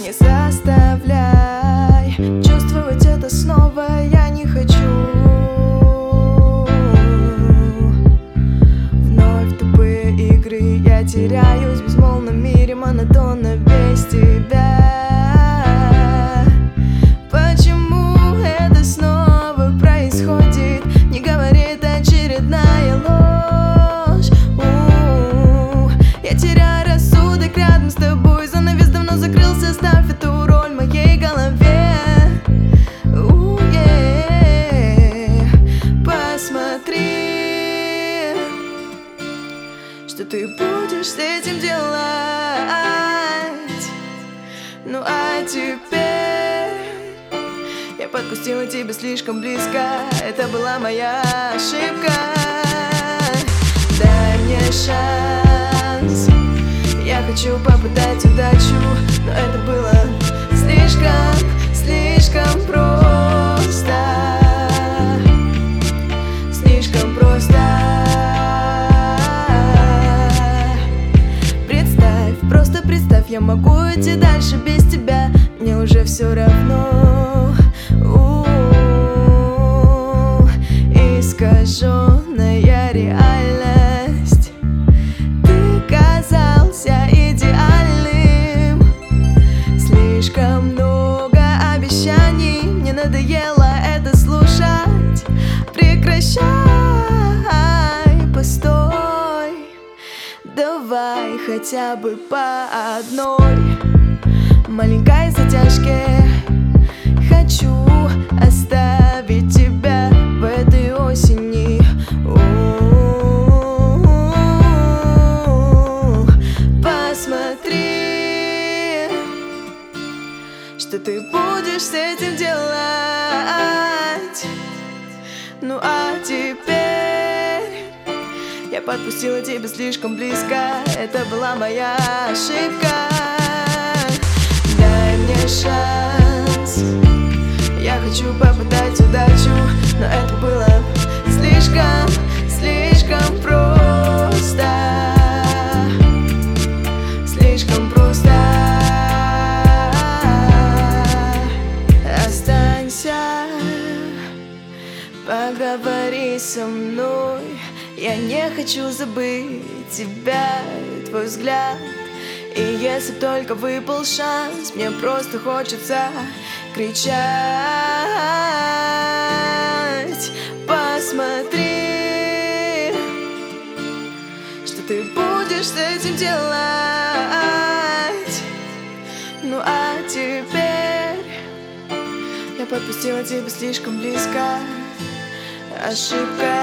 Не заставляй чувствовать это снова, я не хочу. Вновь тупые игры, я теряюсь в безмолвном мире, монотонно без тебя. Почему это снова происходит? Не говорит очередная ложь. Я теряю рассудок рядом с тобой. Занавес давно закрылся, оставь эту роль в моей голове. Посмотри, что ты будешь с этим делать. Ну а теперь я подпустила тебя слишком близко. Это была моя ошибка. Дай мне шанс, я хочу попытать удачу, но это было слишком просто. Слишком просто. Представь, просто представь, я могу идти дальше без тебя. Мне уже все равно. Искаженная реальность. Ты казался идеальным. Слишком много обещаний. Мне надоело это слушать. Прекращай, постой. Давай хотя бы по одной маленькой затяжке. Хочу оставить тебя в этой осени. Посмотри, что ты будешь с этим делать. Ну а теперь я подпустила тебя слишком близко. Это была моя ошибка. Дай мне шанс, я хочу попытать удачу, но это было слишком просто. Слишком просто. Останься, поговори со мной. Я не хочу забыть тебя, твой взгляд. И если только выпал шанс, мне просто хочется кричать. Посмотри, что ты будешь с этим делать. Ну а теперь я подпустила тебя слишком близко. Ошибка.